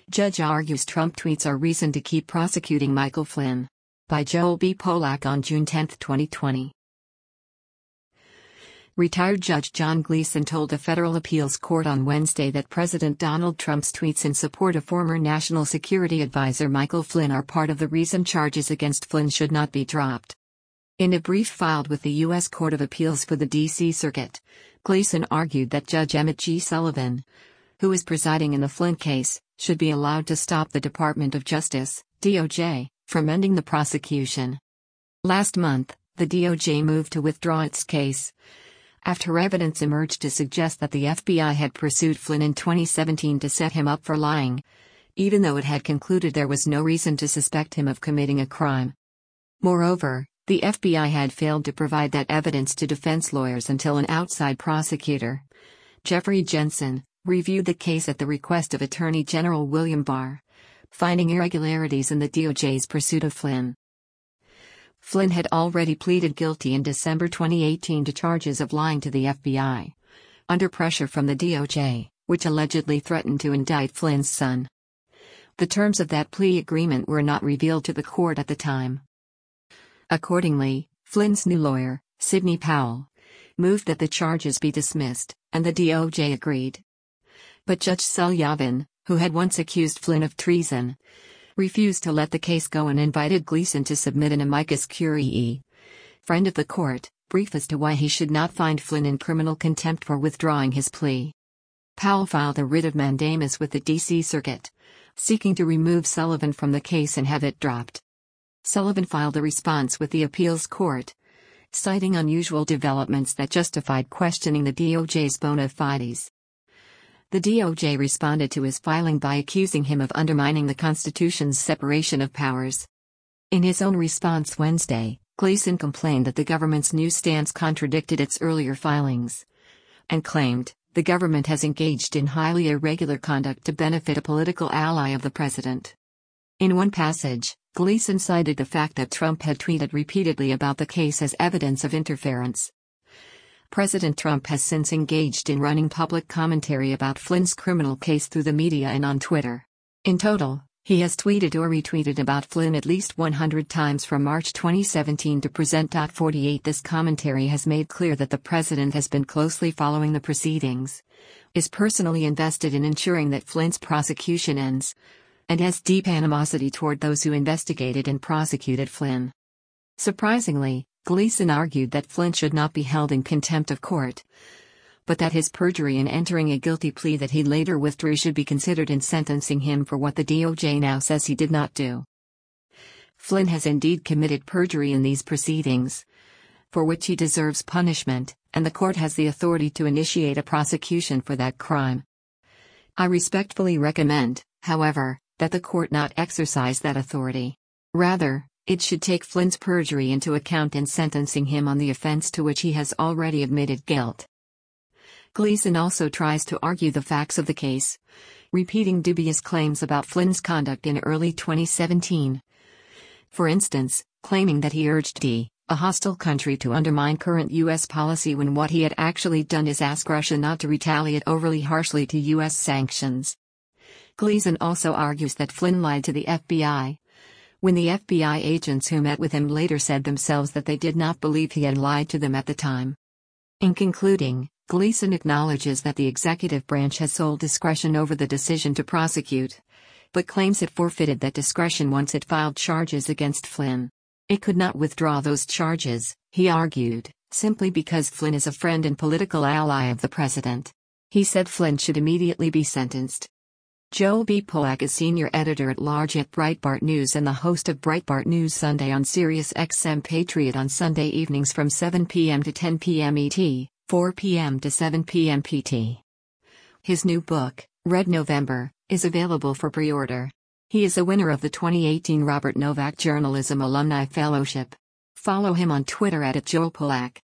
Judge argues Trump tweets are reason to keep prosecuting Michael Flynn. By Joel B. Polak on June 10, 2020. Retired Judge John Gleeson told a federal appeals court on Wednesday that President Donald Trump's tweets in support of former National Security Advisor Michael Flynn are part of the reason charges against Flynn should not be dropped. In a brief filed with the U.S. Court of Appeals for the D.C. Circuit, Gleeson argued that Judge Emmett G. Sullivan, who is presiding in the Flynn case, should be allowed to stop the Department of Justice, DOJ, from ending the prosecution. Last month, the DOJ moved to withdraw its case after evidence emerged to suggest that the FBI had pursued Flynn in 2017 to set him up for lying, even though it had concluded there was no reason to suspect him of committing a crime. Moreover, the FBI had failed to provide that evidence to defense lawyers until an outside prosecutor, Jeffrey Jensen, reviewed the case at the request of Attorney General William Barr, finding irregularities in the DOJ's pursuit of Flynn. Flynn had already pleaded guilty in December 2018 to charges of lying to the FBI, under pressure from the DOJ, which allegedly threatened to indict Flynn's son. The terms of that plea agreement were not revealed to the court at the time. Accordingly, Flynn's new lawyer, Sidney Powell, moved that the charges be dismissed, and the DOJ agreed. But Judge Sullivan, who had once accused Flynn of treason, refused to let the case go and invited Gleeson to submit an amicus curiae, friend of the court, brief as to why he should not find Flynn in criminal contempt for withdrawing his plea. Powell filed a writ of mandamus with the D.C. Circuit, seeking to remove Sullivan from the case and have it dropped. Sullivan filed a response with the appeals court, citing unusual developments that justified questioning the DOJ's bona fides. The DOJ responded to his filing by accusing him of undermining the Constitution's separation of powers. In his own response Wednesday, Gleeson complained that the government's new stance contradicted its earlier filings, and claimed the government has engaged in highly irregular conduct to benefit a political ally of the president. In one passage, Gleeson cited the fact that Trump had tweeted repeatedly about the case as evidence of interference. President Trump has since engaged in running public commentary about Flynn's criminal case through the media and on Twitter. In total, he has tweeted or retweeted about Flynn at least 100 times from March 2017 to present. 48 This commentary has made clear that the president has been closely following the proceedings, is personally invested in ensuring that Flynn's prosecution ends, and has deep animosity toward those who investigated and prosecuted Flynn. Surprisingly, Gleeson argued that Flynn should not be held in contempt of court, but that his perjury in entering a guilty plea that he later withdrew should be considered in sentencing him for what the DOJ now says he did not do. Flynn has indeed committed perjury in these proceedings, for which he deserves punishment, and the court has the authority to initiate a prosecution for that crime. I respectfully recommend, however, that the court not exercise that authority. Rather, it should take Flynn's perjury into account in sentencing him on the offense to which he has already admitted guilt. Gleeson also tries to argue the facts of the case, repeating dubious claims about Flynn's conduct in early 2017. For instance, claiming that he urged a hostile country to undermine current U.S. policy when what he had actually done is ask Russia not to retaliate overly harshly to U.S. sanctions. Gleeson also argues that Flynn lied to the FBI, when the FBI agents who met with him later said themselves that they did not believe he had lied to them at the time. In concluding, Gleeson acknowledges that the executive branch has sole discretion over the decision to prosecute, but claims it forfeited that discretion once it filed charges against Flynn. It could not withdraw those charges, he argued, simply because Flynn is a friend and political ally of the president. He said Flynn should immediately be sentenced. Joel B. Polak is senior editor-at-large at Breitbart News and the host of Breitbart News Sunday on Sirius XM Patriot on Sunday evenings from 7 p.m. to 10 p.m. ET, 4 p.m. to 7 p.m. PT. His new book, Red November, is available for pre-order. He is a winner of the 2018 Robert Novak Journalism Alumni Fellowship. Follow him on Twitter @JoelPolak.